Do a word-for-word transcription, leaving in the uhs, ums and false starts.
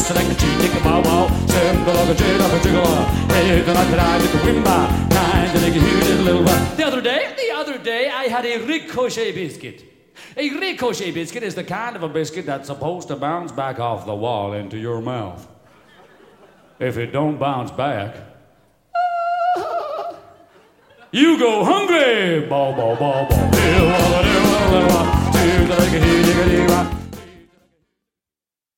like a cheat, dick a bow wow. Send the like a jig, like a jiggle. Hey, the night that I get the wimba. Time to make a huge little one. The other day, the other day, I had a ricochet biscuit. A ricochet biscuit is the kind of a biscuit that's supposed to bounce back off the wall into your mouth. If it don't bounce back, you go hungry. Bow, bow, bow, bow.